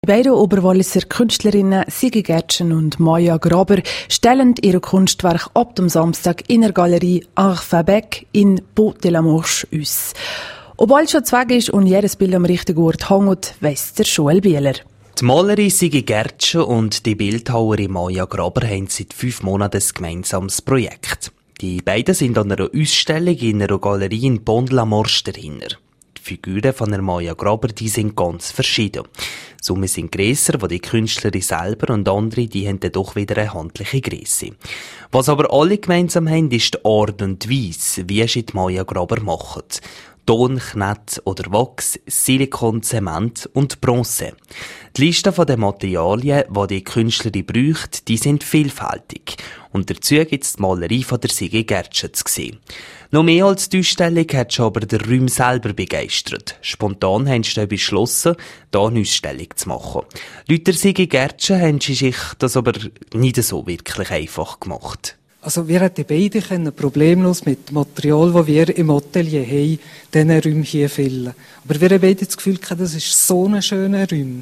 Beide Oberwalliser Künstlerinnen Sigi Gertschen und Maja Graber stellen ihr Kunstwerk ab dem Samstag in der Galerie Arfabec in Beau-de-la-Marche aus. Ob alles schon weg ist und jedes Bild am richtigen Ort hängt, weiss der Joel Bieler. Die Malerin Sigi Gertschen und die Bildhauerin Maja Graber haben seit 5 Monaten ein gemeinsames Projekt. Die beiden sind an einer Ausstellung in einer Galerie in Beau-de-la-Marche dahinter. Die Figuren von der Maja Graber, die sind ganz verschieden. Some sind grösser, wo die Künstlerin selber, und andere, die haben dann doch wieder eine handliche Grösse. Was aber alle gemeinsam haben, ist die Art und Weise, wie sie die Maja Graber machen. Ton, Knett oder Wachs, Silikon, Zement und Bronze. Die Liste der Materialien, die die Künstlerin braucht, die sind vielfältig. Und dazu gibt es die Malerei von der Sigi Gertschen zu sehen. Noch mehr als die Ausstellung hat schon aber der Raum selber begeistert. Spontan haben sie beschlossen, hier eine Ausstellung zu machen. Laut der Sigi Gertschen haben sie sich das aber nicht so wirklich einfach gemacht. Also wir hätten beide problemlos mit dem Material, das wir im Atelier haben, diesen Raum hier füllen. Aber wir haben beide das Gefühl, das ist so ein schöner Raum.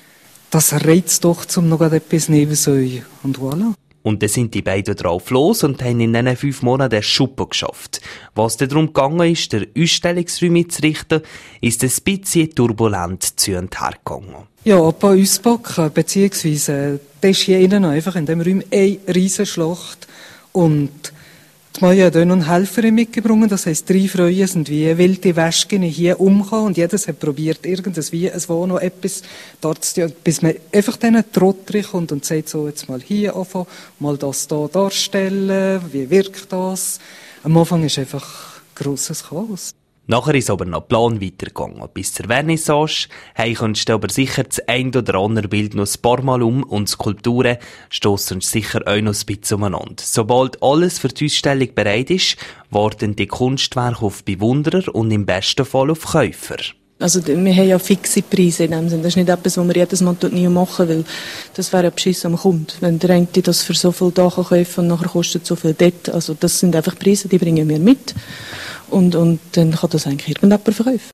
Das reizt doch, um noch etwas neben sich. Und voilà. Und dann sind die beiden drauf los und haben in diesen 5 Monaten eine Schuppe geschafft. Was dann darum gegangen ist, den Ausstellungsraum einzurichten, ist ein bisschen turbulent zu und her gegangen. Ja, bei uns backen, beziehungsweise das ist hier innen einfach in diesem Raum eine riesen Schlacht. Und die Maja hat auch noch eine Helferin mitgebracht, das heisst 3 Frauen sind wie wilde Wespen hier umgekommen und jedes hat probiert, irgendwie wo noch etwas dort zu tun, bis man einfach diesen Trott kommt und sagt so, jetzt mal hier anfangen, mal das hier darstellen, wie wirkt das? Am Anfang ist einfach grosses Chaos. Nachher ist aber noch Plan weitergegangen. Bis zur Vernissage kommst du aber sicher das ein oder andere Bild noch ein paar Mal und Skulpturen stossen sicher auch noch ein bisschen umeinander. Sobald alles für die Ausstellung bereit ist, warten die Kunstwerke auf Bewunderer und im besten Fall auf Käufer. Also wir haben ja fixe Preise in dem Sinne. Das ist nicht etwas, was wir jedes Mal nie machen, weil das wäre ein Beschiss am Kunden. Wenn der eine das für so viel da kaufen und nachher kostet so viel dort. Also das sind einfach Preise, die bringen wir mit. Und dann kann das eigentlich irgendjemand verkaufen.